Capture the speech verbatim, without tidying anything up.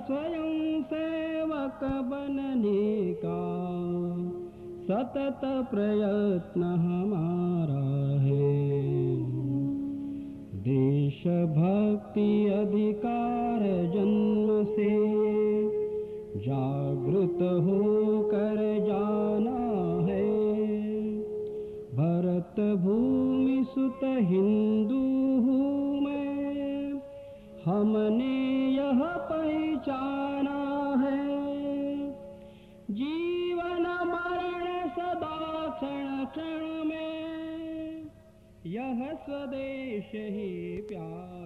स्वयं सेवक बनने का सतत प्रयत्न हमारा है। देशभक्ति अधिकार जन्म से जागृत होकर जाना है। भरत भूमि सुत हिंदू हूँ मैं, हमने यह पहचाना है। जीवन मरण सदा क्षण क्षण में, यह स्वदेश ही प्यारा